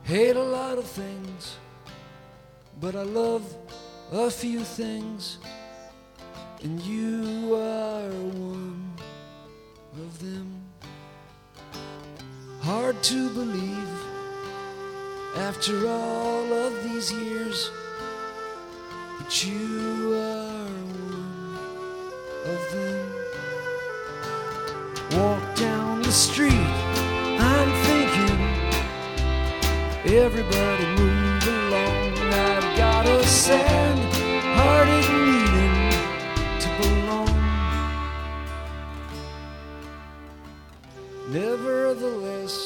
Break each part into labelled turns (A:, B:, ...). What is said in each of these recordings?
A: Hate a lot of things, but I love a few things, and you are one of them. Hard to believe after all of these years, but you are one of them. Walk down the street, I'm thinking, everybody move along. I've got a sad-hearted needing to belong. Nevertheless,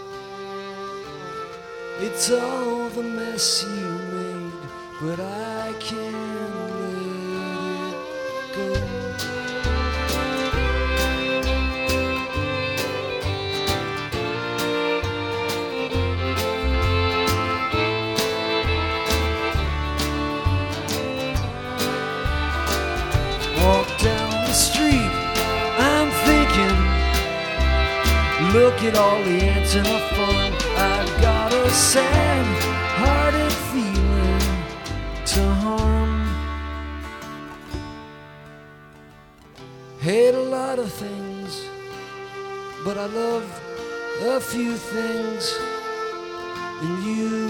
A: it's all the mess you made, but I can't let it go. Walk down the street, I'm thinking, look at all the ants in the fun. I've got a sad-hearted feeling to harm. Hate a lot of things, but I love a few things, and you